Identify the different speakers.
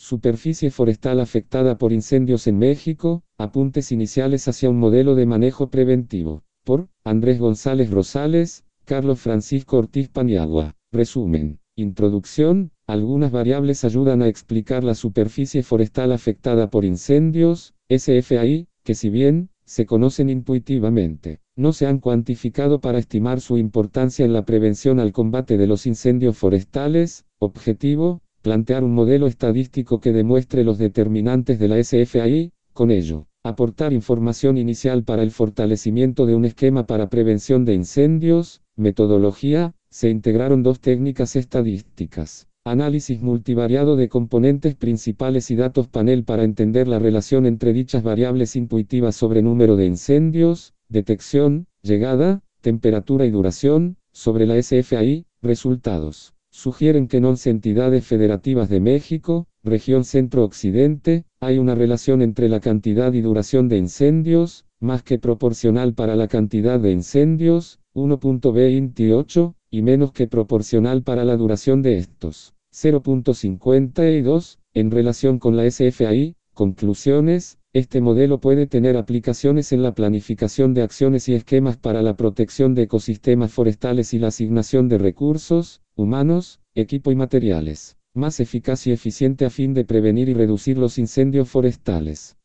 Speaker 1: Superficie forestal afectada por incendios en México, apuntes iniciales hacia un modelo de manejo preventivo. Por Andrés González Rosales, Carlos Francisco Ortiz Paniagua. Resumen. Introducción. Algunas variables ayudan a explicar la superficie forestal afectada por incendios, SFAI, que si bien se conocen intuitivamente, no se han cuantificado para estimar su importancia en la prevención al combate de los incendios forestales. Objetivo: plantear un modelo estadístico que demuestre los determinantes de la SFAI, con ello, aportar información inicial para el fortalecimiento de un esquema para prevención de incendios. Metodología: se integraron dos técnicas estadísticas. Análisis multivariado de componentes principales y datos panel para entender la relación entre dichas variables intuitivas sobre número de incendios, detección, llegada, temperatura y duración. Sobre la SFAI, resultados sugieren que en 11 entidades federativas de México, región centro-occidente, hay una relación entre la cantidad y duración de incendios, más que proporcional para la cantidad de incendios, 1.28, y menos que proporcional para la duración de estos, 0.52, en relación con la SFAI. Conclusiones: este modelo puede tener aplicaciones en la planificación de acciones y esquemas para la protección de ecosistemas forestales y la asignación de recursos, humanos, equipo y materiales, más eficaz y eficiente a fin de prevenir y reducir los incendios forestales.